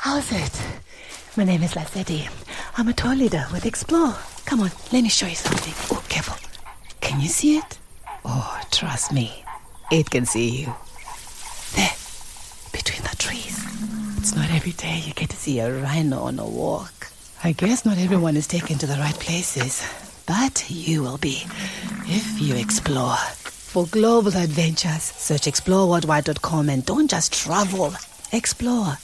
How's it? My name is Lazetti. I'm a tour leader with Explore. Come on, let me show you something. Oh, careful. Can you see it? Oh, trust me. It can see you. There, between the trees. It's not every day you get to see a rhino on a walk. I guess not everyone is taken to the right places, but you will be if you explore. For global adventures, search exploreworldwide.com and don't just travel, explore.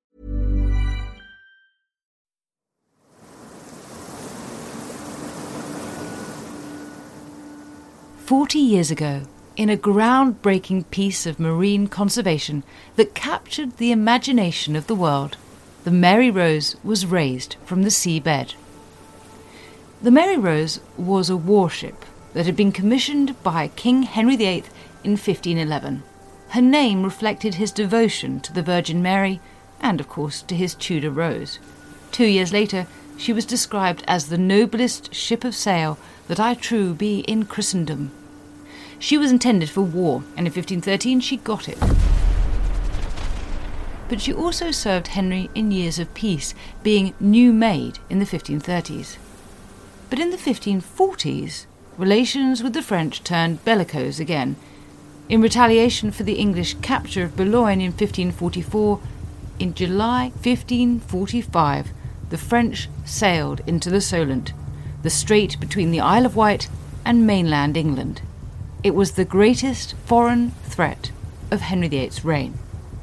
"40 years ago, in a groundbreaking piece of marine conservation that captured the imagination of the world, the Mary Rose was raised from the seabed. The Mary Rose was a warship that had been commissioned by King Henry VIII in 1511. Her name reflected his devotion to the Virgin Mary and, of course, to his Tudor rose. 2 years later, she was described as the noblest ship of sail that I trow be in Christendom. She was intended for war, and in 1513 she got it. But she also served Henry in years of peace, being new-made in the 1530s. But in the 1540s, relations with the French turned bellicose again. In retaliation for the English capture of Boulogne in 1544, in July 1545, the French sailed into the Solent, the strait between the Isle of Wight and mainland England. It was the greatest foreign threat of Henry VIII's reign.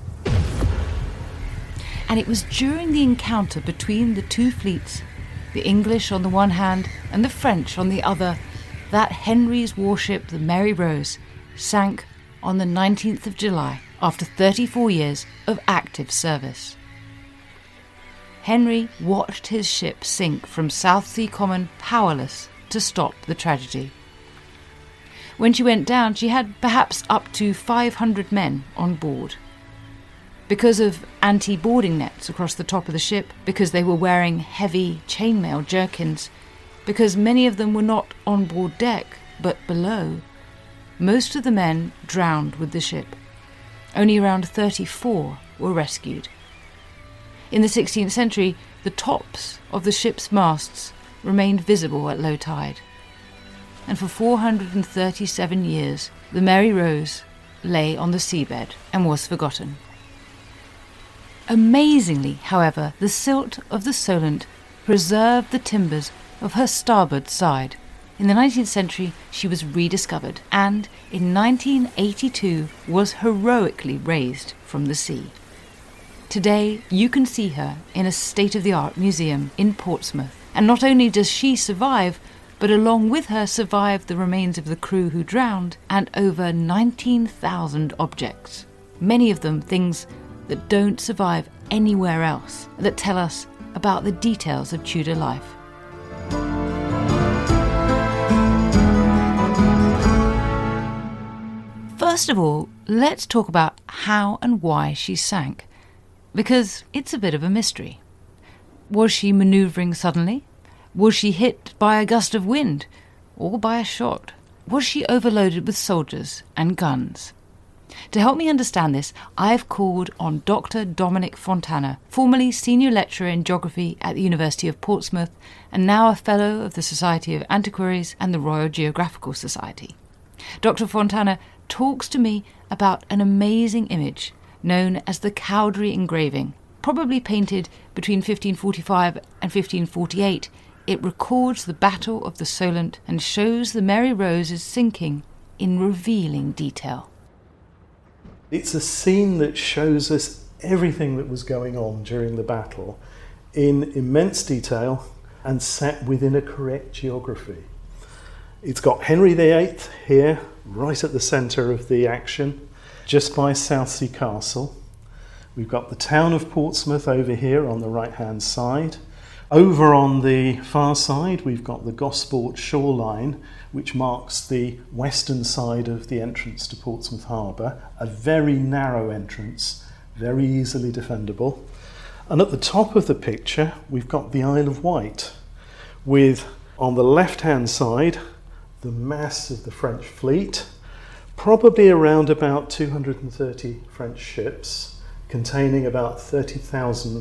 And it was during the encounter between the two fleets, the English on the one hand and the French on the other, that Henry's warship, the Mary Rose, sank on the 19th of July after 34 years of active service. Henry watched his ship sink from Southsea Common powerless to stop the tragedy. When she went down, she had perhaps up to 500 men on board. Because of anti-boarding nets across the top of the ship, because they were wearing heavy chainmail jerkins, because many of them were not on board deck, but below, most of the men drowned with the ship. Only around 34 were rescued. In the 16th century, the tops of the ship's masts remained visible at low tide. And for 437 years, the Mary Rose lay on the seabed and was forgotten. Amazingly, however, the silt of the Solent preserved the timbers of her starboard side. In the 19th century, she was rediscovered and, in 1982, was heroically raised from the sea. Today, you can see her in a state-of-the-art museum in Portsmouth. And not only does she survive, but along with her survived the remains of the crew who drowned and over 19,000 objects. Many of them things that don't survive anywhere else, that tell us about the details of Tudor life. First of all, let's talk about how and why she sank, because it's a bit of a mystery. Was she manoeuvring suddenly? Was she hit by a gust of wind or by a shot? Was she overloaded with soldiers and guns? To help me understand this, I've called on Dr. Dominic Fontana, formerly Senior Lecturer in Geography at the University of Portsmouth and now a Fellow of the Society of Antiquaries and the Royal Geographical Society. Dr. Fontana talks to me about an amazing image known as the Cowdery engraving. Probably painted between 1545 and 1548, it records the Battle of the Solent and shows the Mary Rose's sinking in revealing detail. It's a scene that shows us everything that was going on during the battle in immense detail and set within a correct geography. It's got Henry VIII here, right at the centre of the action, just by Southsea Castle. We've got the town of Portsmouth over here on the right-hand side. Over on the far side, we've got the Gosport shoreline, which marks the western side of the entrance to Portsmouth Harbour, a very narrow entrance, very easily defendable. And at the top of the picture, we've got the Isle of Wight, with, on the left-hand side, the mass of the French fleet, probably around about 230 French ships, containing about 30,000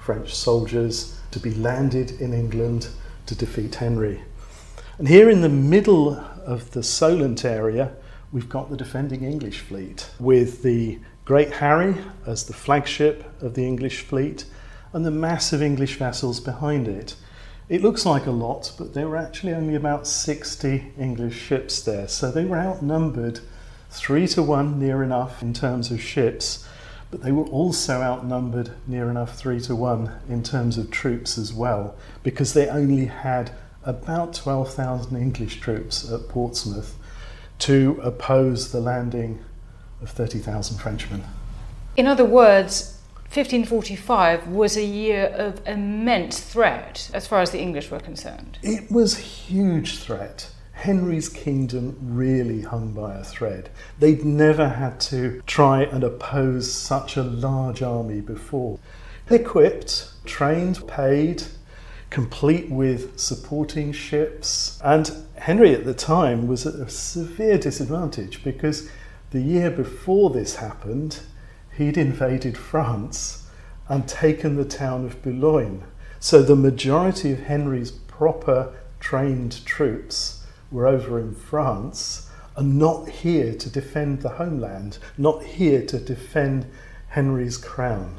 French soldiers to be landed in England to defeat Henry. And here in the middle of the Solent area, we've got the defending English fleet, with the Great Harry as the flagship of the English fleet and the massive English vessels behind it. It looks like a lot, but there were actually only about 60 English ships there, so they were outnumbered 3-1 near enough in terms of ships, but they were also outnumbered near enough 3-1 in terms of troops as well, because they only had about 12,000 English troops at Portsmouth to oppose the landing of 30,000 Frenchmen. In other words, 1545 was a year of immense threat as far as the English were concerned. It was a huge threat. Henry's kingdom really hung by a thread. They'd never had to try and oppose such a large army before. Equipped, trained, paid, complete with supporting ships. And Henry at the time was at a severe disadvantage because the year before this happened, he'd invaded France and taken the town of Boulogne. So the majority of Henry's proper trained troops were over in France and not here to defend the homeland, not here to defend Henry's crown.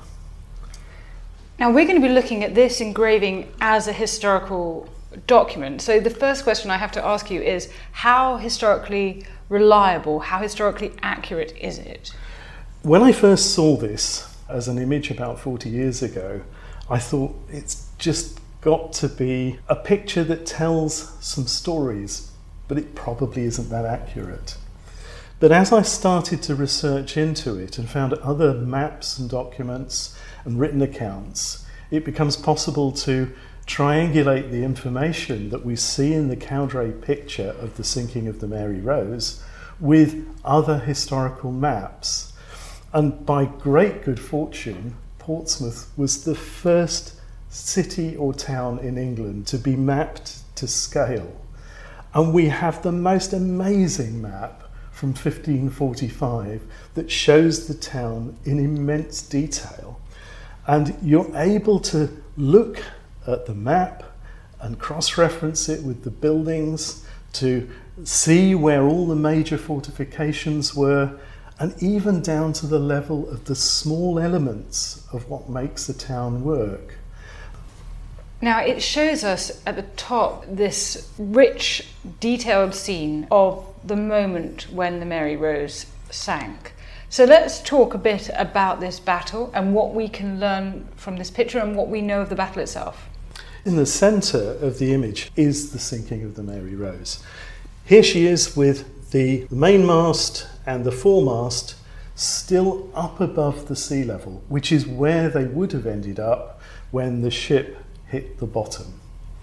Now we're going to be looking at this engraving as a historical document. So the first question I have to ask you is, how historically reliable, how historically accurate is it? When I first saw this as an image about 40 years ago, I thought it's just got to be a picture that tells some stories, but it probably isn't that accurate. But as I started to research into it and found other maps and documents and written accounts, it becomes possible to triangulate the information that we see in the Cowdray picture of the sinking of the Mary Rose with other historical maps. And by great good fortune, Portsmouth was the first city or town in England to be mapped to scale. And we have the most amazing map from 1545 that shows the town in immense detail. And you're able to look at the map and cross-reference it with the buildings to see where all the major fortifications were, and even down to the level of the small elements of what makes the town work. Now it shows us at the top this rich, detailed scene of the moment when the Mary Rose sank. So let's talk a bit about this battle and what we can learn from this picture and what we know of the battle itself. In the centre of the image is the sinking of the Mary Rose. Here she is with the mainmast and the foremast still up above the sea level, which is where they would have ended up when the ship hit the bottom.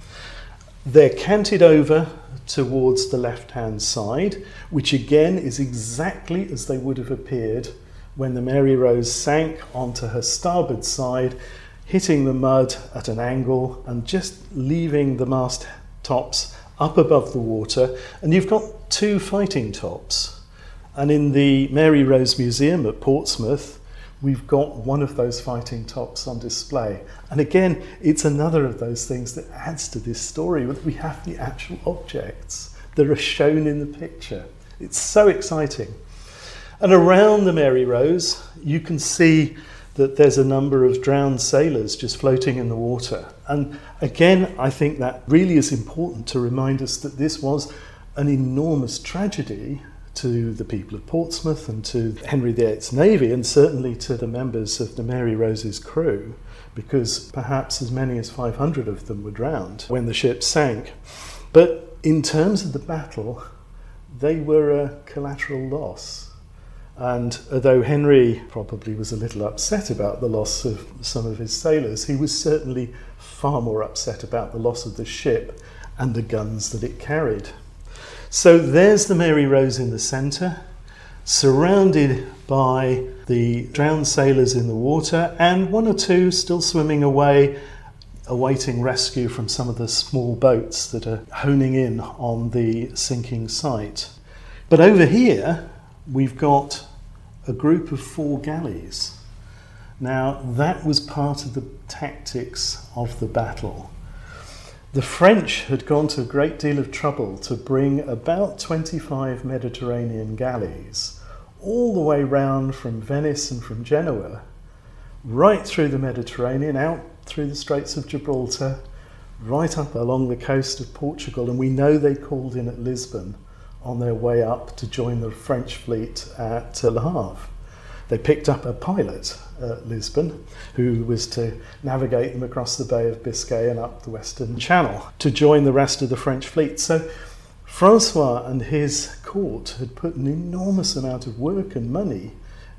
They're canted over towards the left-hand side, which again is exactly as they would have appeared when the Mary Rose sank onto her starboard side, hitting the mud at an angle and just leaving the mast tops up above the water. And you've got two fighting tops. And in the Mary Rose Museum at Portsmouth, we've got one of those fighting tops on display. And again, it's another of those things that adds to this story. We have the actual objects that are shown in the picture. It's so exciting. And around the Mary Rose, you can see that there's a number of drowned sailors just floating in the water. And again, I think that really is important to remind us that this was an enormous tragedy to the people of Portsmouth and to Henry VIII's Navy, and certainly to the members of the Mary Rose's crew, because perhaps as many as 500 of them were drowned when the ship sank. But in terms of the battle, they were a collateral loss. And although Henry probably was a little upset about the loss of some of his sailors, he was certainly far more upset about the loss of the ship and the guns that it carried. So there's the Mary Rose in the centre, surrounded by the drowned sailors in the water and one or two still swimming away, awaiting rescue from some of the small boats that are honing in on the sinking site. But over here, we've got a group of 4 galleys. Now, that was part of the tactics of the battle. The French had gone to a great deal of trouble to bring about 25 Mediterranean galleys all the way round from Venice and from Genoa, right through the Mediterranean, out through the Straits of Gibraltar, right up along the coast of Portugal, and we know they called in at Lisbon on their way up to join the French fleet at Le Havre. They picked up a pilot at Lisbon who was to navigate them across the Bay of Biscay and up the Western Channel to join the rest of the French fleet. So Francois and his court had put an enormous amount of work and money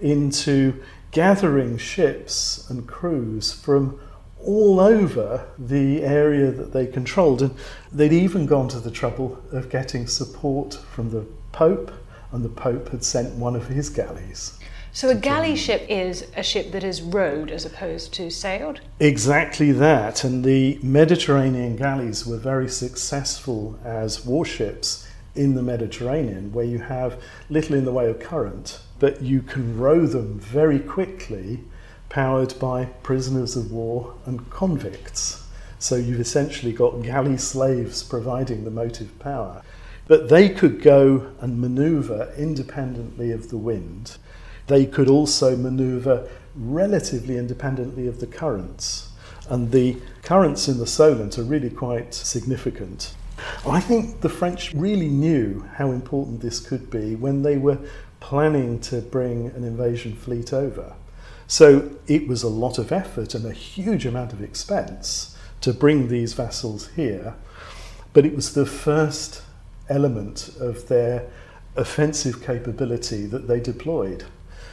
into gathering ships and crews from all over the area that they controlled. And they'd even gone to the trouble of getting support from the Pope, and the Pope had sent one of his galleys. So a galley ship is a ship that is rowed as opposed to sailed? Exactly that, and the Mediterranean galleys were very successful as warships in the Mediterranean, where you have little in the way of current, but you can row them very quickly, powered by prisoners of war and convicts. So you've essentially got galley slaves providing the motive power. But they could go and manoeuvre independently of the wind. They could also manoeuvre relatively independently of the currents. And the currents in the Solent are really quite significant. I think the French really knew how important this could be when they were planning to bring an invasion fleet over. So it was a lot of effort and a huge amount of expense to bring these vessels here, but it was the first element of their offensive capability that they deployed.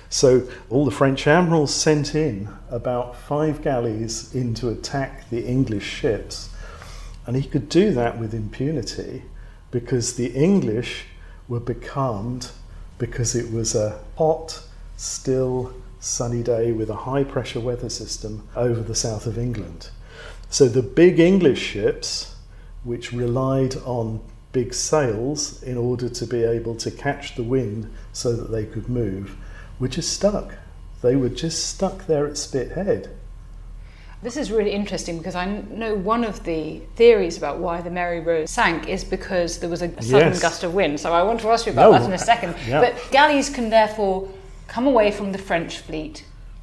So all the French admirals sent in about 5 galleys in to attack the English ships, and he could do that with impunity because the English were becalmed because it was a hot, still, sunny day with a high pressure weather system over the south of England. So the big English ships, which relied on big sails in order to be able to catch the wind so that they could move, were just stuck. They were just stuck there at Spithead. This is really interesting because I know one of the theories about why the Mary Rose sank is because there was a sudden gust of wind. So I want to ask you about that in a second. Yeah. But galleys can therefore come away from the French fleet,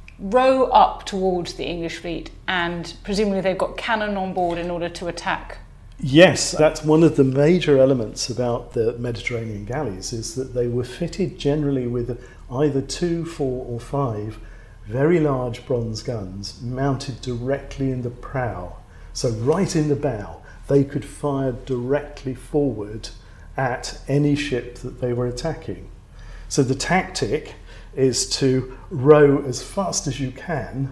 row up towards the English fleet, and presumably they've got cannon on board in order to attack. Yes, that's one of the major elements about the Mediterranean galleys, is that they were fitted generally with either 2, 4 or 5 very large bronze guns mounted directly in the prow. So right in the bow, they could fire directly forward at any ship that they were attacking. So the tactic is to row as fast as you can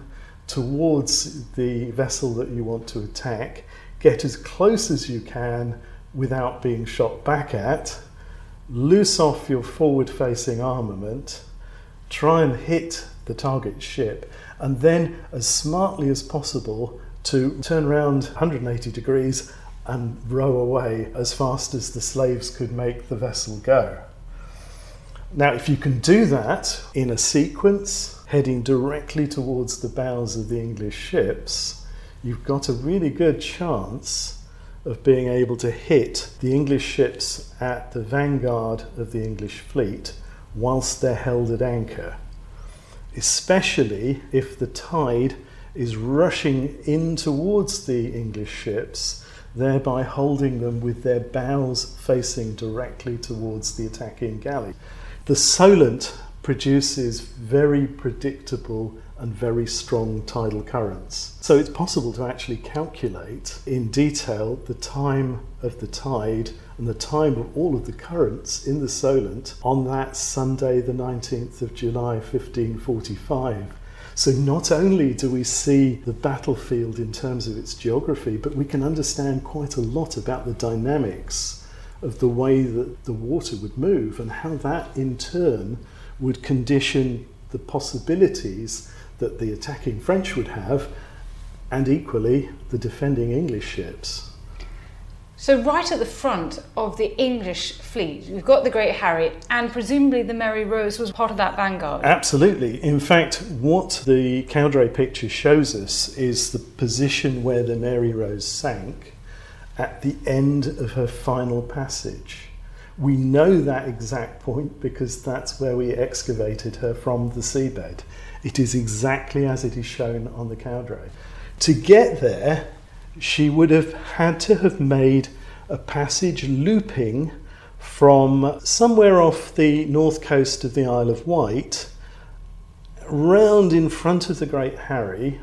towards the vessel that you want to attack, get as close as you can without being shot back at, loose off your forward-facing armament, try and hit the target ship, and then as smartly as possible to turn around 180 degrees and row away as fast as the slaves could make the vessel go. Now, if you can do that in a sequence, heading directly towards the bows of the English ships, you've got a really good chance of being able to hit the English ships at the vanguard of the English fleet whilst they're held at anchor, especially if the tide is rushing in towards the English ships, thereby holding them with their bows facing directly towards the attacking galley. The Solent produces very predictable and very strong tidal currents. So it's possible to actually calculate in detail the time of the tide and the time of all of the currents in the Solent on that Sunday, the 19th of July, 1545. So not only do we see the battlefield in terms of its geography, but we can understand quite a lot about the dynamics of the way that the water would move and how that in turn would condition the possibilities that the attacking French would have, and equally the defending English ships. So right at the front of the English fleet, we've got the Great Harry, and presumably the Mary Rose was part of that vanguard. Absolutely. In fact, what the Cowdray picture shows us is the position where the Mary Rose sank at the end of her final passage. We know that exact point because that's where we excavated her from the seabed. It is exactly as it is shown on the Cowdray. To get there, she would have had to have made a passage looping from somewhere off the north coast of the Isle of Wight, round in front of the Great Harry,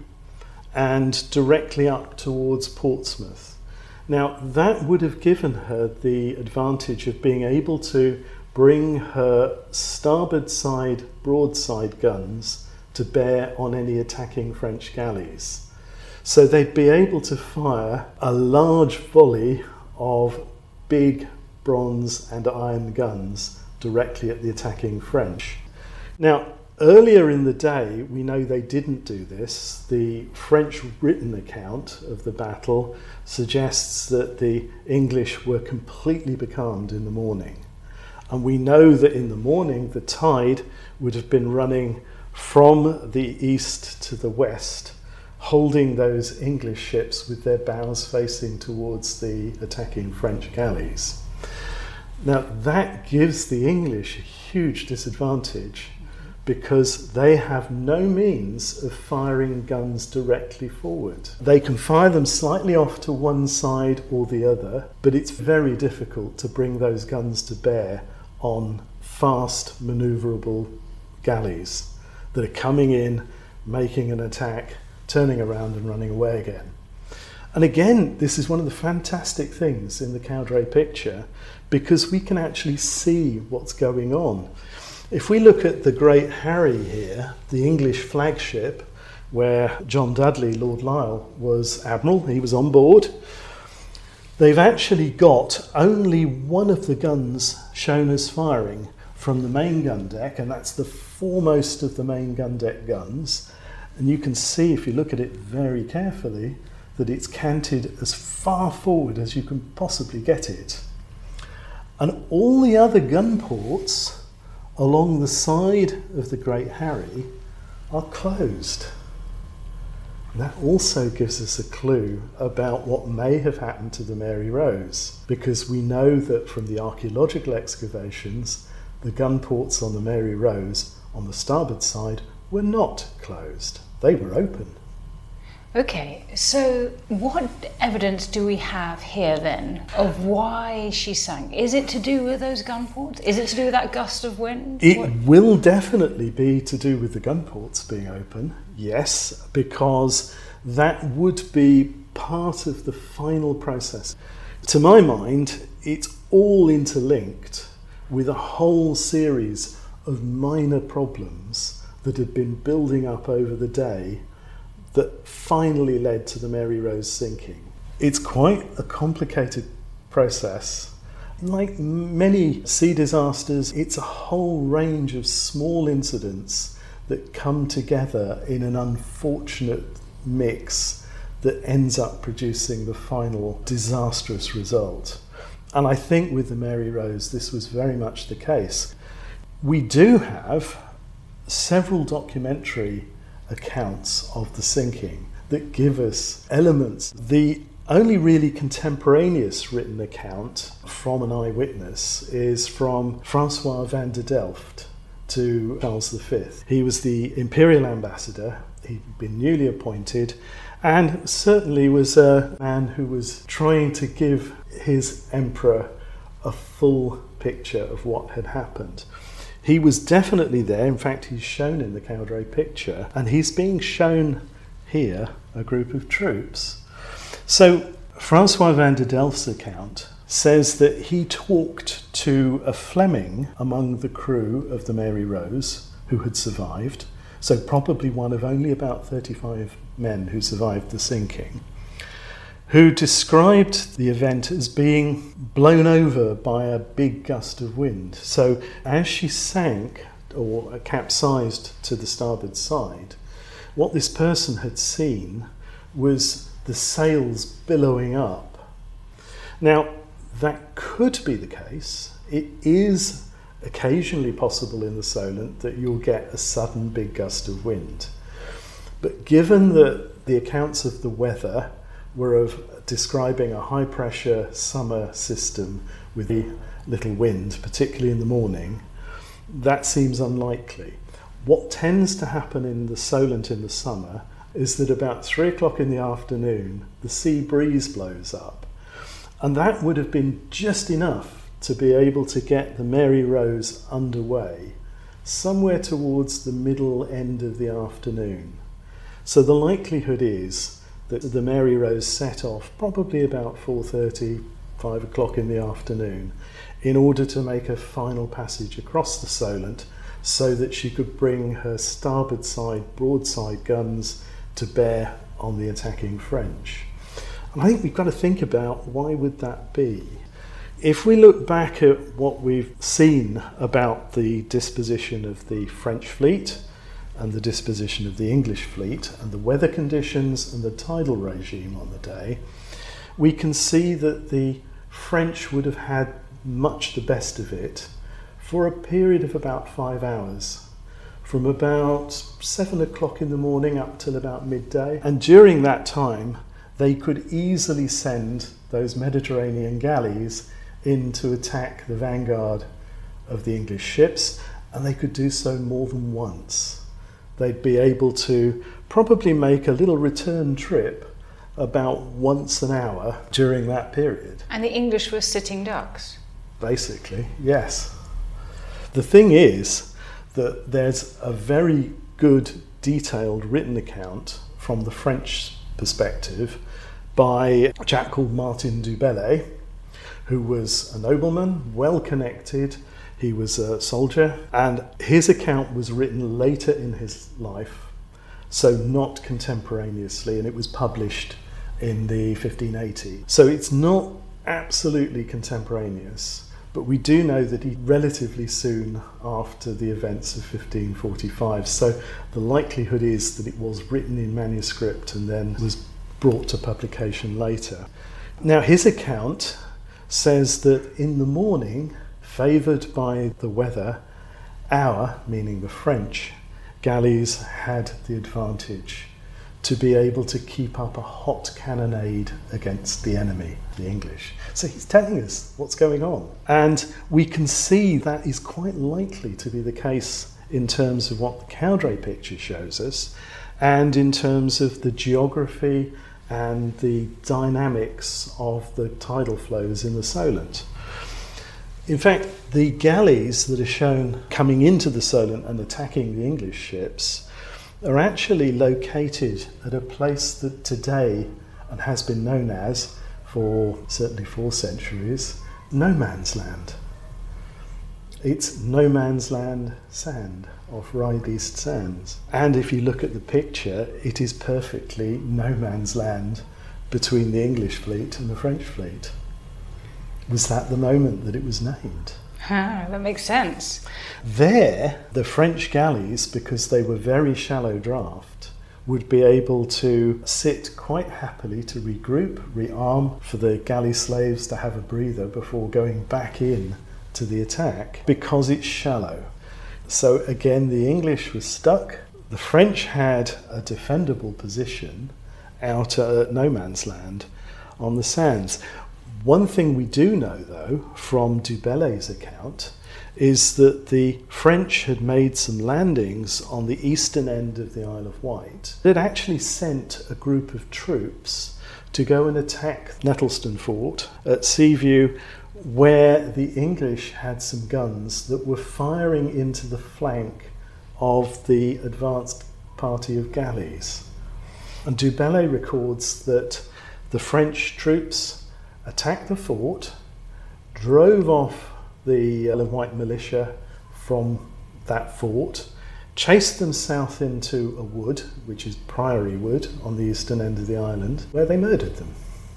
and directly up towards Portsmouth. Now, that would have given her the advantage of being able to bring her starboard side broadside guns to bear on any attacking French galleys. So they'd be able to fire a large volley of big bronze and iron guns directly at the attacking French. Now, earlier in the day, we know they didn't do this. The French written account of the battle suggests that the English were completely becalmed in the morning. And we know that in the morning, the tide would have been running from the east to the west, holding those English ships with their bows facing towards the attacking French galleys. Now, that gives the English a huge disadvantage because they have no means of firing guns directly forward. They can fire them slightly off to one side or the other, but it's very difficult to bring those guns to bear on fast, manoeuvrable galleys that are coming in, making an attack, turning around and running away again. And again, this is one of the fantastic things in the Cowdray picture because we can actually see what's going on. If we look at the Great Harry here, the English flagship, where John Dudley, Lord Lisle, was admiral, he was on board, they've actually got only one of the guns shown as firing from the main gun deck, and that's the foremost of the main gun deck guns. And you can see, if you look at it very carefully, that it's canted as far forward as you can possibly get it. And all the other gun ports along the side of the Great Harry are closed. And that also gives us a clue about what may have happened to the Mary Rose, because we know that from the archaeological excavations, the gun ports on the Mary Rose on the starboard side were not closed. They were open. Okay, so what evidence do we have here then of why she sank? Is it to do with those gun ports? Is it to do with that gust of wind? It will definitely be to do with the gun ports being open, yes, because that would be part of the final process. To my mind, it's all interlinked with a whole series of minor problems that had been building up over the day that finally led to the Mary Rose sinking. It's quite a complicated process. Like many sea disasters, it's a whole range of small incidents that come together in an unfortunate mix that ends up producing the final disastrous result. And I think with the Mary Rose, this was very much the case. We do have several documentary accounts of the sinking that give us elements. The only really contemporaneous written account from an eyewitness is from Francois van der Delft to Charles V. He was the imperial ambassador. He'd been newly appointed and certainly was a man who was trying to give his emperor a full picture of what had happened. He was definitely there. In fact, he's shown in the Cowdray picture, and he's being shown here a group of troops. So Francois van der Delft's account says that he talked to a Fleming among the crew of the Mary Rose who had survived, so probably one of only about 35 men who survived the sinking, who described the event as being blown over by a big gust of wind. So as she sank or capsized to the starboard side, what this person had seen was the sails billowing up. Now, that could be the case. It is occasionally possible in the Solent that you'll get a sudden big gust of wind. But given that the accounts of the weather were of describing a high pressure summer system with a little wind, particularly in the morning, that seems unlikely. What tends to happen in the Solent in the summer is that about 3 o'clock in the afternoon, the sea breeze blows up. And that would have been just enough to be able to get the Mary Rose underway somewhere towards the middle end of the afternoon. So the likelihood is that the Mary Rose set off probably about 4:30, 5 o'clock in the afternoon in order to make a final passage across the Solent so that she could bring her starboard side broadside guns to bear on the attacking French. And I think we've got to think about why would that be? If we look back at what we've seen about the disposition of the French fleet and the disposition of the English fleet and the weather conditions and the tidal regime on the day, we can see that the French would have had much the best of it for a period of about 5 hours, from about 7 o'clock in the morning up till about midday. And during that time, they could easily send those Mediterranean galleys in to attack the vanguard of the English ships, and they could do so more than once. They'd be able to probably make a little return trip about once an hour during that period. And the English were sitting ducks? Basically, yes. The thing is that there's a very good detailed written account from the French perspective by a chap called Martin du Bellay, who was a nobleman, well connected. He was a soldier, and his account was written later in his life, so not contemporaneously, and it was published in the 1580s. So it's not absolutely contemporaneous, but we do know that he relatively soon after the events of 1545, so the likelihood is that it was written in manuscript and then was brought to publication later. Now, his account says that in the morning, favoured by the weather, our, meaning the French, galleys had the advantage to be able to keep up a hot cannonade against the enemy, the English. So he's telling us what's going on. And we can see that is quite likely to be the case in terms of what the Cowdray picture shows us and in terms of the geography and the dynamics of the tidal flows in the Solent. In fact, the galleys that are shown coming into the Solent and attacking the English ships are actually located at a place that today, and has been known as, for certainly 4 centuries, no man's land. It's no man's land sand off Ryde East Sands. And if you look at the picture, it is perfectly no man's land between the English fleet and the French fleet. Was that the moment that it was named? That makes sense. There, the French galleys, because they were very shallow draft, would be able to sit quite happily to regroup, rearm, for the galley slaves to have a breather before going back in to the attack, because it's shallow. So again, the English were stuck. The French had a defendable position out at no man's land on the sands. One thing we do know, though, from du Bellay's account, is that the French had made some landings on the eastern end of the Isle of Wight. They'd actually sent a group of troops to go and attack Nettleston Fort at Seaview, where the English had some guns that were firing into the flank of the advanced party of galleys. And du Bellay records that the French troops attacked the fort, drove off the Isle of Wight militia from that fort, chased them south into a wood, which is Priory Wood on the eastern end of the island, where they murdered them.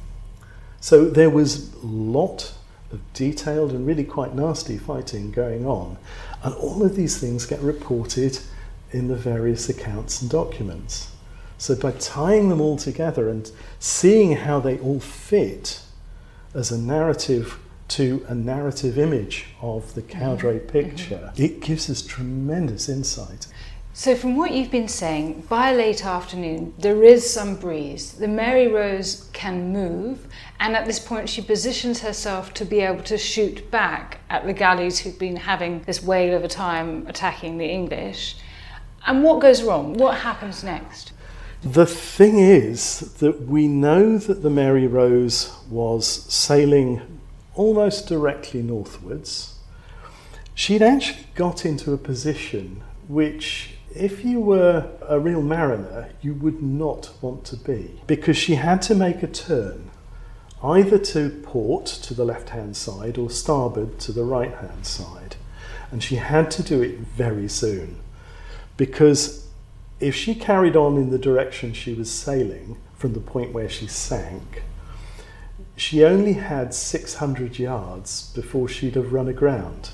So there was a lot of detailed and really quite nasty fighting going on, and all of these things get reported in the various accounts and documents. So by tying them all together and seeing how they all fit, as a narrative to a narrative image of the Cowdray picture, it gives us tremendous insight. So from what you've been saying, by late afternoon, there is some breeze. The Mary Rose can move, and at this point she positions herself to be able to shoot back at the galleys who've been having this whale of a time attacking the English. And what goes wrong? What happens next? The thing is that we know that the Mary Rose was sailing almost directly northwards. She'd actually got into a position which, if you were a real mariner, you would not want to be, because she had to make a turn, either to port to the left-hand side or starboard to the right-hand side. And she had to do it very soon, because if she carried on in the direction she was sailing from the point where she sank, she only had 600 yards before she'd have run aground.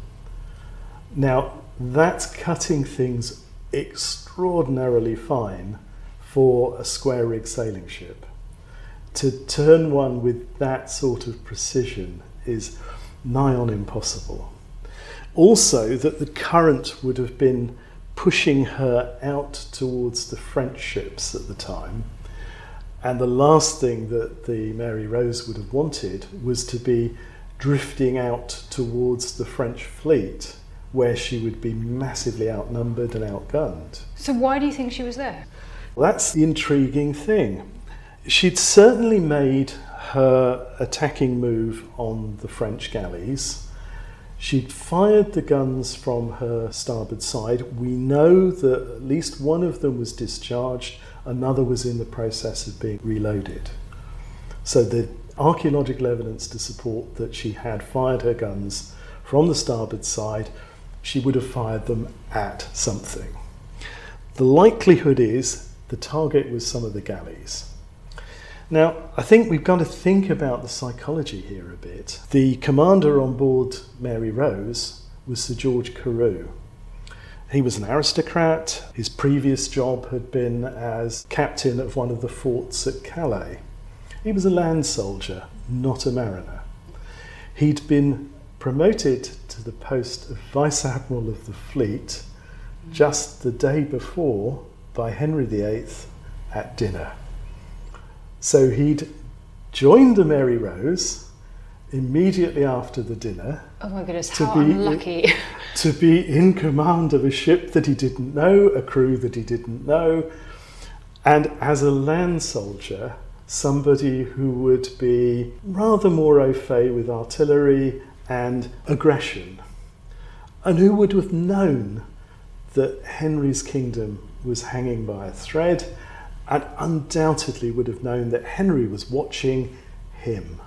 Now, that's cutting things extraordinarily fine for a square rig sailing ship. To turn one with that sort of precision is nigh on impossible. Also, that the current would have been pushing her out towards the French ships at the time, and the last thing that the Mary Rose would have wanted was to be drifting out towards the French fleet, where she would be massively outnumbered and outgunned. So why do you think she was there? Well, that's the intriguing thing. She'd certainly made her attacking move on the French galleys. She'd fired the guns from her starboard side. We know that at least one of them was discharged, another was in the process of being reloaded. So the archaeological evidence to support that she had fired her guns from the starboard side, she would have fired them at something. The likelihood is the target was some of the galleys. Now, I think we've got to think about the psychology here a bit. The commander on board Mary Rose was Sir George Carew. He was an aristocrat. His previous job had been as captain of one of the forts at Calais. He was a land soldier, not a mariner. He'd been promoted to the post of Vice Admiral of the Fleet just the day before by Henry VIII at dinner. So he'd joined the Mary Rose immediately after the dinner. Oh my goodness, how unlucky. To be in command of a ship that he didn't know, a crew that he didn't know, and as a land soldier, somebody who would be rather more au fait with artillery and aggression, and who would have known that Henry's kingdom was hanging by a thread, and undoubtedly would have known that Henry was watching him.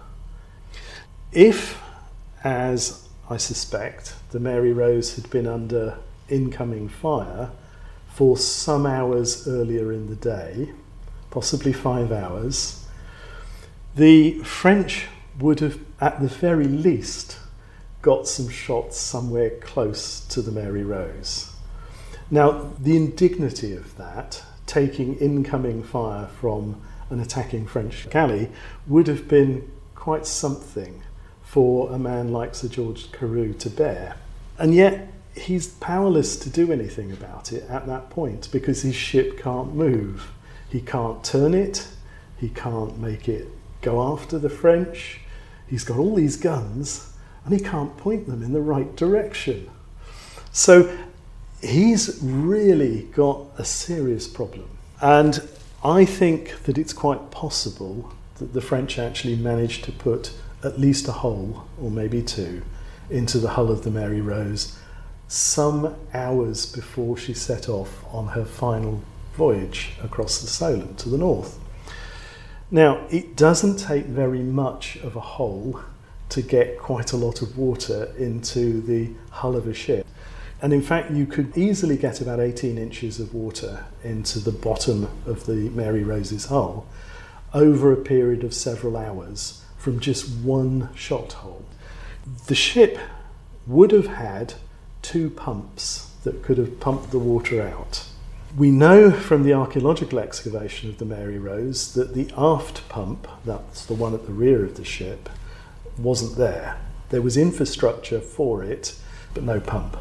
If, as I suspect, the Mary Rose had been under incoming fire for some hours earlier in the day, possibly 5 hours, the French would have, at the very least, got some shots somewhere close to the Mary Rose. Now, the indignity of that, taking incoming fire from an attacking French galley, would have been quite something for a man like Sir George Carew to bear. And yet he's powerless to do anything about it at that point, because his ship can't move. He can't turn it, he can't make it go after the French. He's got all these guns and he can't point them in the right direction. So he's really got a serious problem. And I think that it's quite possible that the French actually managed to put at least a hole, or maybe two, into the hull of the Mary Rose some hours before she set off on her final voyage across the Solent to the north. Now, it doesn't take very much of a hole to get quite a lot of water into the hull of a ship. And in fact, you could easily get about 18 inches of water into the bottom of the Mary Rose's hull over a period of several hours from just one shot hole. The ship would have had 2 pumps that could have pumped the water out. We know from the archaeological excavation of the Mary Rose that the aft pump, that's the one at the rear of the ship, wasn't there. There was infrastructure for it, but no pump.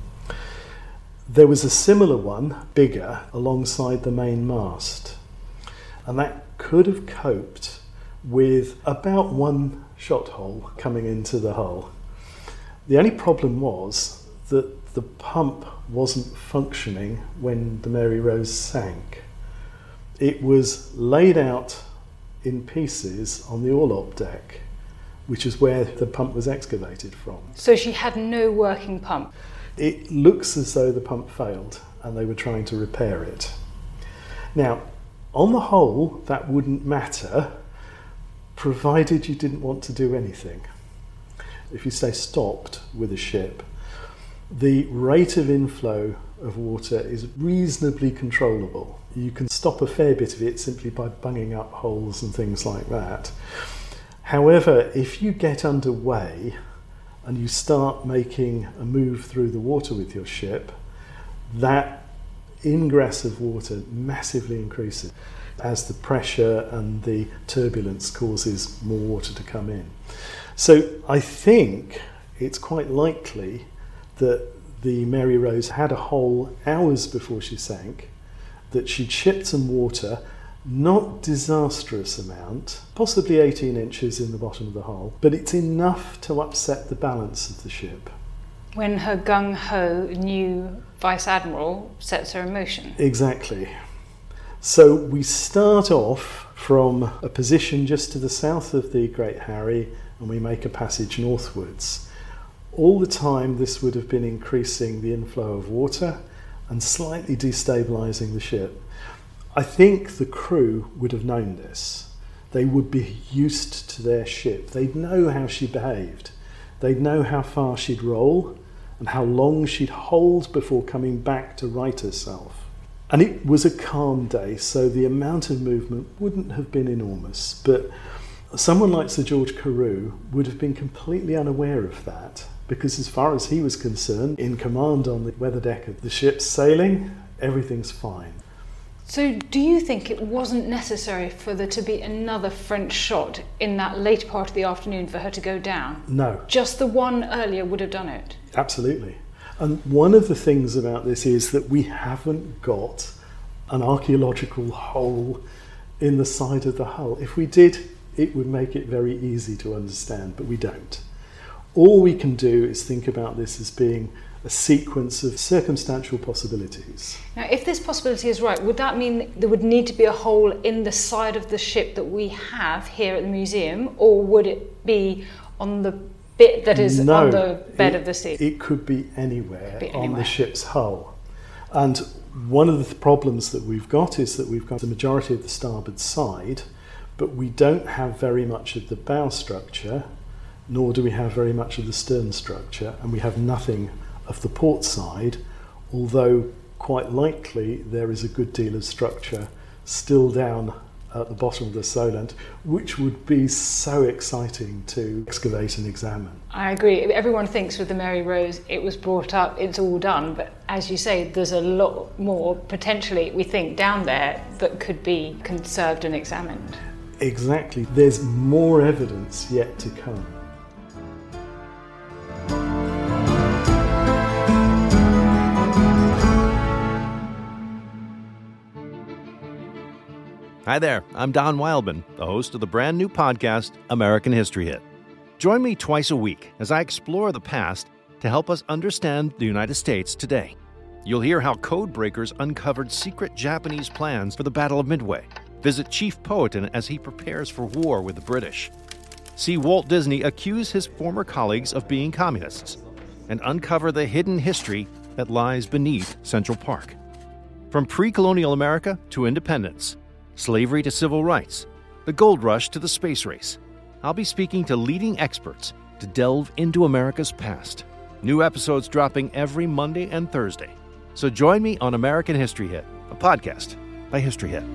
There was a similar one, bigger, alongside the main mast, and that could have coped with about one shot hole coming into the hull. The only problem was that the pump wasn't functioning when the Mary Rose sank. It was laid out in pieces on the orlop deck, which is where the pump was excavated from. So she had no working pump? It looks as though the pump failed and they were trying to repair it. Now, on the whole, that wouldn't matter, provided you didn't want to do anything. If you stay stopped with a ship, the rate of inflow of water is reasonably controllable. You can stop a fair bit of it simply by bunging up holes and things like that. However, if you get underway and you start making a move through the water with your ship, that ingress of water massively increases as the pressure and the turbulence causes more water to come in. So I think it's quite likely that the Mary Rose had a hole hours before she sank, that she'd shipped some water, not disastrous amount, possibly 18 inches in the bottom of the hull, but it's enough to upset the balance of the ship. When her gung-ho new Vice Admiral sets her in motion. Exactly. So we start off from a position just to the south of the Great Harry and we make a passage northwards. All the time this would have been increasing the inflow of water and slightly destabilising the ship. I think the crew would have known this. They would be used to their ship. They'd know how she behaved. They'd know how far she'd roll and how long she'd hold before coming back to right herself. And it was a calm day, so the amount of movement wouldn't have been enormous. But someone like Sir George Carew would have been completely unaware of that, because as far as he was concerned, in command on the weather deck of the ship sailing, everything's fine. So do you think it wasn't necessary for there to be another French shot in that late part of the afternoon for her to go down? No. Just the one earlier would have done it? Absolutely. And one of the things about this is that we haven't got an archaeological hole in the side of the hull. If we did, it would make it very easy to understand, but we don't. All we can do is think about this as being a sequence of circumstantial possibilities. Now, if this possibility is right, would that mean there would need to be a hole in the side of the ship that we have here at the museum, or would it be on the bit that is on the bed of the sea? It could be anywhere on the ship's hull. And one of the problems that we've got is that we've got the majority of the starboard side, but we don't have very much of the bow structure, nor do we have very much of the stern structure, and we have nothing of the port side, although quite likely there is a good deal of structure still down at the bottom of the Solent, which would be so exciting to excavate and examine. I agree. Everyone thinks with the Mary Rose it was brought up, it's all done, but as you say, there's a lot more potentially, we think, down there that could be conserved and examined. Exactly. There's more evidence yet to come. Hi there, I'm Don Wildman, the host of the brand new podcast, American History Hit. Join me twice a week as I explore the past to help us understand the United States today. You'll hear how code breakers uncovered secret Japanese plans for the Battle of Midway, visit Chief Powhatan as he prepares for war with the British, see Walt Disney accuse his former colleagues of being communists, and uncover the hidden history that lies beneath Central Park. From pre-colonial America to independence, slavery to civil rights, the gold rush to the space race. I'll be speaking to leading experts to delve into America's past. New episodes dropping every Monday and Thursday. So join me on American History Hit, a podcast by History Hit.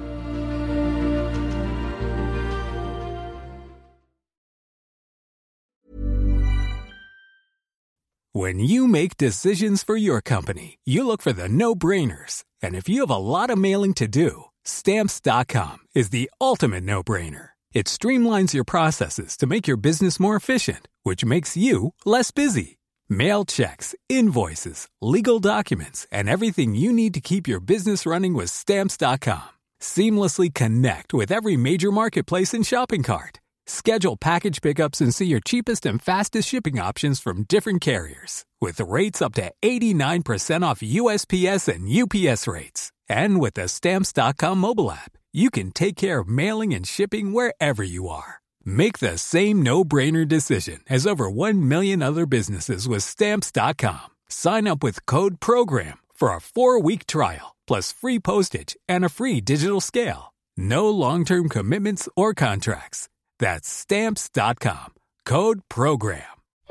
When you make decisions for your company, you look for the no-brainers. And if you have a lot of mailing to do, Stamps.com is the ultimate no-brainer. It streamlines your processes to make your business more efficient, which makes you less busy. Mail checks, invoices, legal documents, and everything you need to keep your business running with Stamps.com. Seamlessly connect with every major marketplace and shopping cart. Schedule package pickups and see your cheapest and fastest shipping options from different carriers, with rates up to 89% off USPS and UPS rates. And with the Stamps.com mobile app, you can take care of mailing and shipping wherever you are. Make the same no-brainer decision as over 1 million other businesses with Stamps.com. Sign up with code PROGRAM for a 4-week trial, plus free postage and a free digital scale. No long-term commitments or contracts. That's Stamps.com. Code PROGRAM.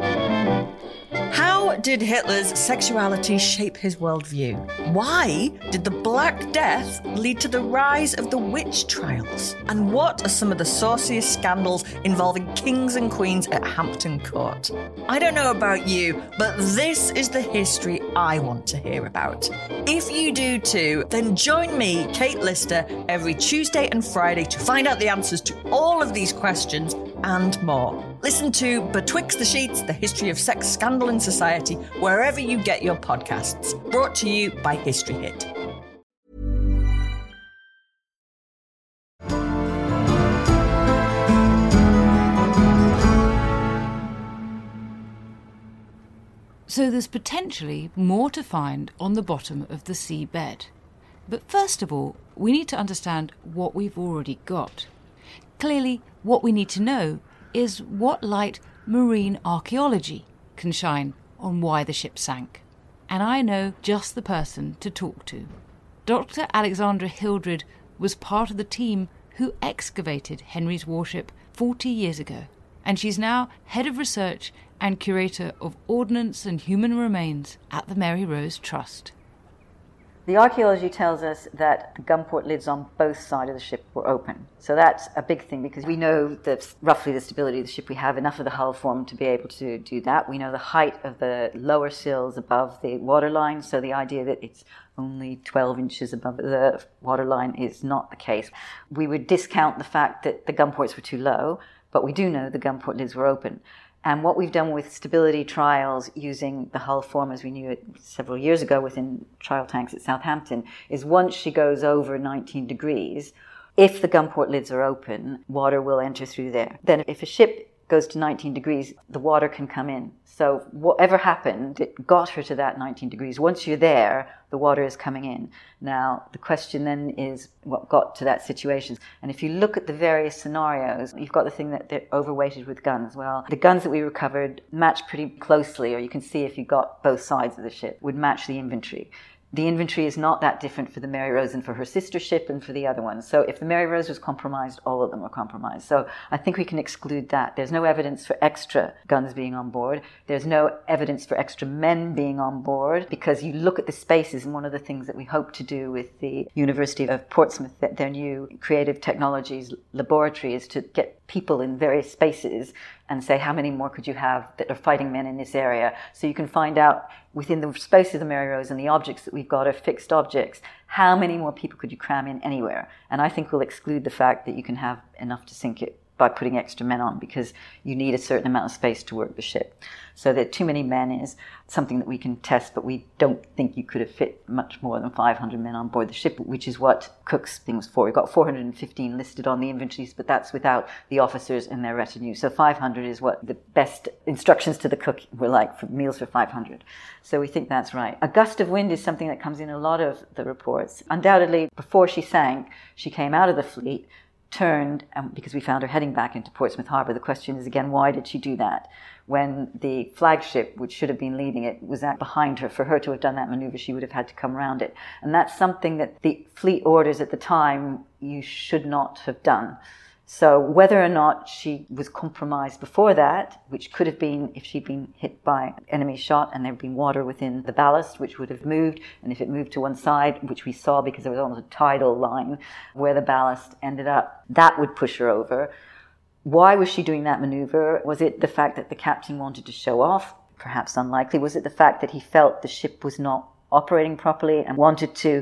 How did Hitler's sexuality shape his worldview? Why did the Black Death lead to the rise of the witch trials? And what are some of the sauciest scandals involving kings and queens at Hampton Court? I don't know about you, but this is the history I want to hear about. If you do too, then join me, Kate Lister, every Tuesday and Friday to find out the answers to all of these questions and more. Listen to Betwixt the Sheets, the history of sex, scandal and society, wherever you get your podcasts. Brought to you by History Hit. So there's potentially more to find on the bottom of the seabed. But first of all, we need to understand what we've already got. Clearly, what we need to know is what light marine archaeology can shine on why the ship sank. And I know just the person to talk to. Dr. Alexandra Hildred was part of the team who excavated Henry's warship 40 years ago, and she's now head of research and curator of Ordnance and Human Remains at the Mary Rose Trust. The archaeology tells us that the gun port lids on both sides of the ship were open. So that's a big thing because we know that roughly the stability of the ship. We have enough of the hull form to be able to do that. We know the height of the lower sills above the waterline. So the idea that it's only 12 inches above the waterline is not the case. We would discount the fact that the gun ports were too low, but we do know the gun port lids were open. And what we've done with stability trials using the hull form as we knew it several years ago within trial tanks at Southampton is once she goes over 19 degrees, if the gun port lids are open, water will enter through there. Then if a ship goes to 19 degrees, the water can come in. So whatever happened, it got her to that 19 degrees. Once you're there, the water is coming in. Now, the question then is what got to that situation. And if you look at the various scenarios, you've got the thing that they're overweighted with guns. Well, the guns that we recovered match pretty closely, or you can see if you got both sides of the ship, would match the inventory. The inventory is not that different for the Mary Rose and for her sister ship and for the other ones. So if the Mary Rose was compromised, all of them were compromised. So I think we can exclude that. There's no evidence for extra guns being on board. There's no evidence for extra men being on board because you look at the spaces, and one of the things that we hope to do with the University of Portsmouth, their new creative technologies laboratory, is to get people in various spaces and say how many more could you have that are fighting men in this area. So you can find out within the space of the Mary Rose and the objects that we've got are fixed objects, how many more people could you cram in anywhere? And I think we'll exclude the fact that you can have enough to sink it by putting extra men on because you need a certain amount of space to work the ship. So that too many men is something that we can test, but we don't think you could have fit much more than 500 men on board the ship, which is what Cook's thing was for. We've got 415 listed on the inventories, but that's without the officers and their retinue. So 500 is what the best instructions to the cook were like for meals for 500. So we think that's right. A gust of wind is something that comes in a lot of the reports. Undoubtedly, before she sank, she came out of the fleet, turned, because we found her heading back into Portsmouth Harbour. The question is again, why did she do that? When the flagship, which should have been leading it, was out behind her. For her to have done that manoeuvre, she would have had to come around it. And that's something that the fleet orders at the time you should not have done. So whether or not she was compromised before that, which could have been if she'd been hit by enemy shot and there'd been water within the ballast, which would have moved, and if it moved to one side, which we saw because there was almost a tidal line where the ballast ended up, that would push her over. Why was she doing that maneuver? Was it the fact that the captain wanted to show off? Perhaps unlikely. Was it the fact that he felt the ship was not operating properly and wanted to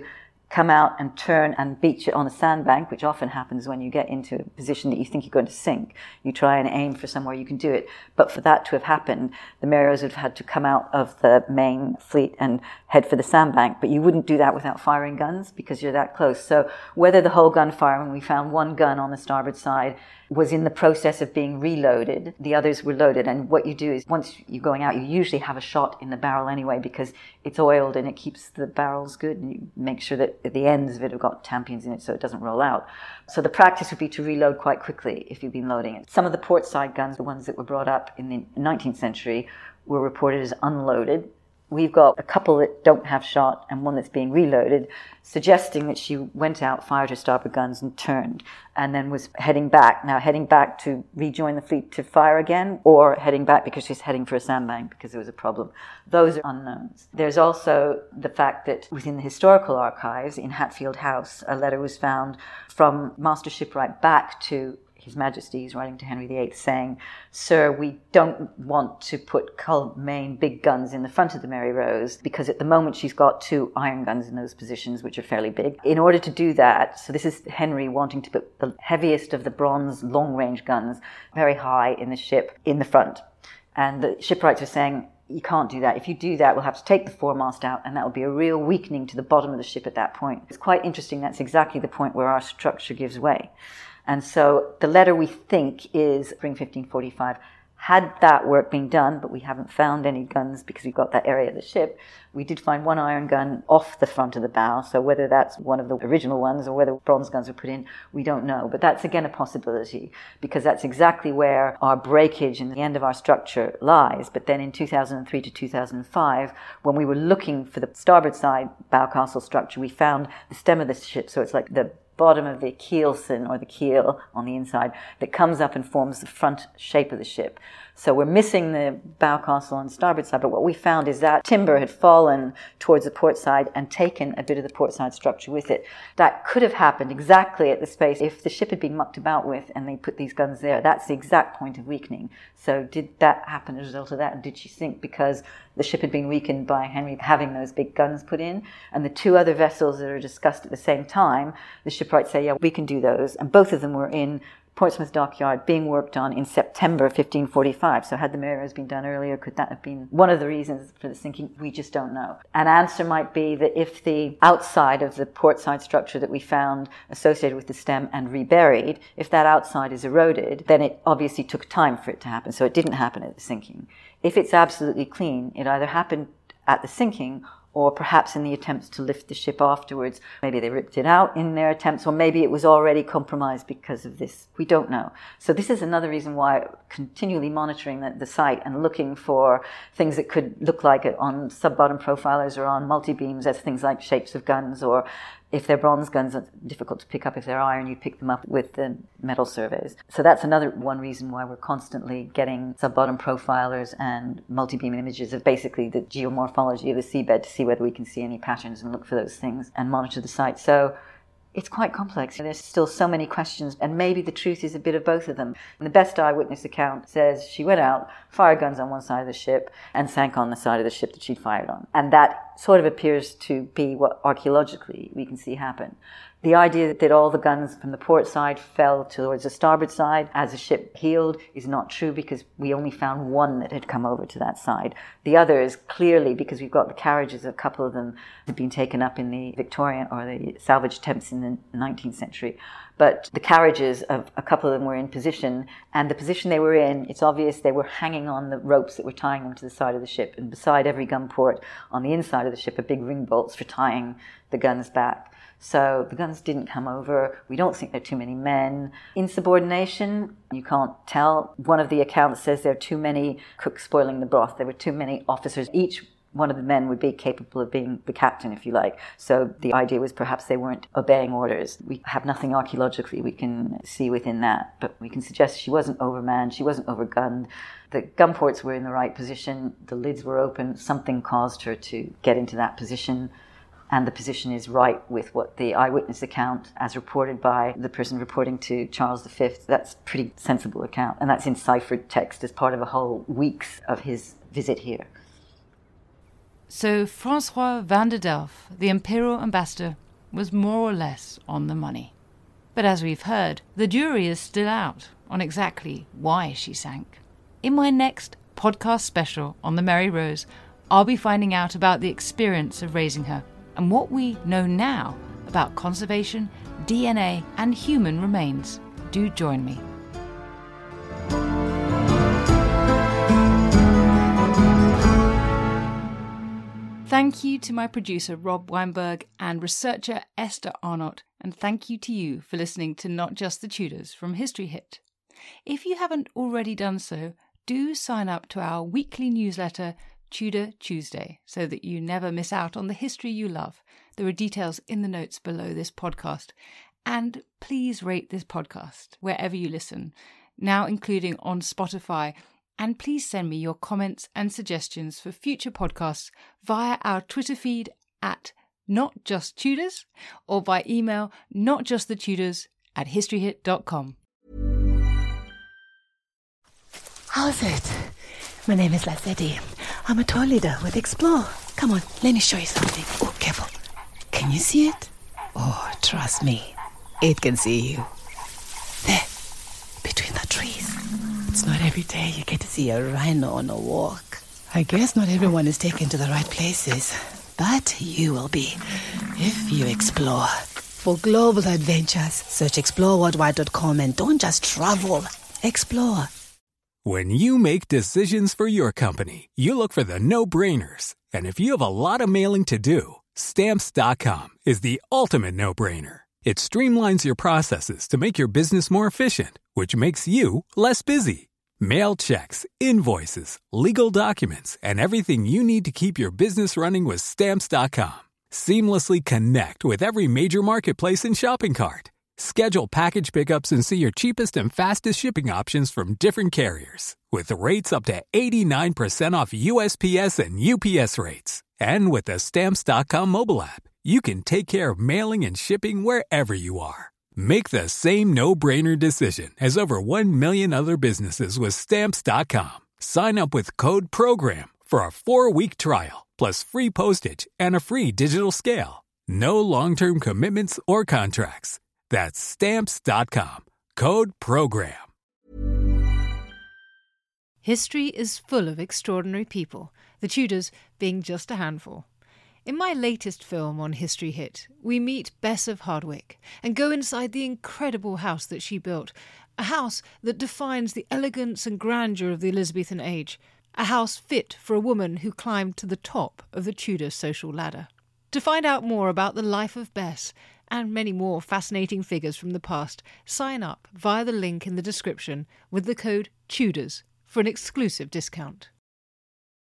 come out and turn and beach it on a sandbank, which often happens when you get into a position that you think you're going to sink. You try and aim for somewhere you can do it. But for that to have happened, the Mary Rose would have had to come out of the main fleet and head for the sandbank. But you wouldn't do that without firing guns because you're that close. So whether the whole gunfire, when we found one gun on the starboard side, was in the process of being reloaded, the others were loaded. And what you do is, once you're going out, you usually have a shot in the barrel anyway because it's oiled and it keeps the barrels good, and you make sure that the ends of it have got tampions in it so it doesn't roll out. So the practice would be to reload quite quickly if you've been loading it. Some of the port side guns, the ones that were brought up in the 19th century, were reported as unloaded. We've got a couple that don't have shot and one that's being reloaded, suggesting that she went out, fired her starboard guns and turned, and then was heading back. Now, heading back to rejoin the fleet to fire again, or heading back because she's heading for a sandbank because there was a problem. Those are unknowns. There's also the fact that within the historical archives in Hatfield House, a letter was found from Master Shipwright back to His Majesty. He's writing to Henry VIII saying, "Sir, we don't want to put Culzean big guns in the front of the Mary Rose because at the moment she's got 2 iron guns in those positions, which are fairly big. In order to do that," so this is Henry wanting to put the heaviest of the bronze long-range guns very high in the ship in the front. And the shipwrights are saying, you can't do that. If you do that, we'll have to take the foremast out, and that will be a real weakening to the bottom of the ship at that point. It's quite interesting. That's exactly the point where our structure gives way. And so the letter, we think, is spring 1545. Had that work been done, but we haven't found any guns because we've got that area of the ship, we did find one iron gun off the front of the bow. So whether that's one of the original ones or whether bronze guns were put in, we don't know. But that's, again, a possibility because that's exactly where our breakage in the end of our structure lies. But then in 2003 to 2005, when we were looking for the starboard side bow castle structure, we found the stem of the ship. So it's like the bottom of the keelson, or the keel on the inside, that comes up and forms the front shape of the ship. So we're missing the bow castle on the starboard side, but what we found is that timber had fallen towards the port side and taken a bit of the port side structure with it. That could have happened exactly at the space if the ship had been mucked about with and they put these guns there. That's the exact point of weakening. So did that happen as a result of that? And did she sink because the ship had been weakened by Henry having those big guns put in? And the 2 other vessels that are discussed at the same time, the shipwrights say, yeah, we can do those. And both of them were in Portsmouth Dockyard being worked on in September 1545. So had the Mary Rose been done earlier, could that have been one of the reasons for the sinking? We just don't know. An answer might be that if the outside of the port side structure that we found associated with the stem and reburied, if that outside is eroded, then it obviously took time for it to happen. So it didn't happen at the sinking. If it's absolutely clean, it either happened at the sinking or perhaps in the attempts to lift the ship afterwards. Maybe they ripped it out in their attempts, or maybe it was already compromised because of this. We don't know. So this is another reason why continually monitoring the site and looking for things that could look like it on sub-bottom profilers or on multi-beams as things like shapes of guns, or if they're bronze guns, it's difficult to pick up. If they're iron, you pick them up with the metal surveys. So that's another one reason why we're constantly getting sub-bottom profilers and multi-beam images of basically the geomorphology of the seabed to see whether we can see any patterns and look for those things and monitor the site. So it's quite complex. There's still so many questions, and maybe the truth is a bit of both of them. And the best eyewitness account says she went out, fired guns on one side of the ship, and sank on the side of the ship that she'd fired on. And that sort of appears to be what archaeologically we can see happen. The idea that all the guns from the port side fell towards the starboard side as the ship heeled is not true, because we only found one that had come over to that side. The others, clearly, because we've got the carriages, a couple of them had been taken up in the Victorian or the salvage attempts in the 19th century. But the carriages of a couple of them were in position, and the position they were in, it's obvious they were hanging on the ropes that were tying them to the side of the ship. And beside every gun port on the inside of the ship are big ring bolts for tying the guns back. So the guns didn't come over. We don't think there are too many men. Insubordination, you can't tell. One of the accounts says there are too many cooks spoiling the broth. There were too many officers. Each one of the men would be capable of being the captain, if you like. So the idea was perhaps they weren't obeying orders. We have nothing archaeologically we can see within that, but we can suggest she wasn't overmanned, she wasn't overgunned. The gun ports were in the right position, the lids were open, something caused her to get into that position. And the position is right with what the eyewitness account, as reported by the person reporting to Charles V, that's a pretty sensible account. And that's in ciphered text as part of a whole weeks of his visit here. So Francois van der Delft, the imperial ambassador, was more or less on the money. But as we've heard, the jury is still out on exactly why she sank. In my next podcast special on the Mary Rose, I'll be finding out about the experience of raising her and what we know now about conservation, DNA, and human remains. Do join me. Thank you to my producer Rob Weinberg and researcher Esther Arnott, and thank you to you for listening to Not Just the Tudors from History Hit. If you haven't already done so, do sign up to our weekly newsletter, Tudor Tuesday, so that you never miss out on the history you love. There are details in the notes below this podcast. And please rate this podcast wherever you listen, now including on Spotify. And please send me your comments and suggestions for future podcasts via our Twitter feed at NotJustTudors or by email notjustthetudors@historyhit.com. How's it? My name is Lassetti. I'm a tour leader with Explore. Come on, let me show you something. Oh, careful. Can you see it? Oh, trust me. It can see you. There, between the trees. It's not every day you get to see a rhino on a walk. I guess not everyone is taken to the right places, but you will be if you explore. For global adventures, search exploreworldwide.com and don't just travel, explore. When you make decisions for your company, you look for the no-brainers. And if you have a lot of mailing to do, Stamps.com is the ultimate no-brainer. It streamlines your processes to make your business more efficient, which makes you less busy. Mail checks, invoices, legal documents, and everything you need to keep your business running with Stamps.com. Seamlessly connect with every major marketplace and shopping cart. Schedule package pickups and see your cheapest and fastest shipping options from different carriers, with rates up to 89% off USPS and UPS rates. And with the Stamps.com mobile app, you can take care of mailing and shipping wherever you are. Make the same no-brainer decision as over 1 million other businesses with Stamps.com. Sign up with code PROGRAM for a 4-week trial, plus free postage and a free digital scale. No long-term commitments or contracts. That's Stamps.com. Code PROGRAM. History is full of extraordinary people, the Tudors being just a handful. In my latest film on History Hit, we meet Bess of Hardwick and go inside the incredible house that she built, a house that defines the elegance and grandeur of the Elizabethan age, a house fit for a woman who climbed to the top of the Tudor social ladder. To find out more about the life of Bess and many more fascinating figures from the past, sign up via the link in the description with the code TUDORS for an exclusive discount.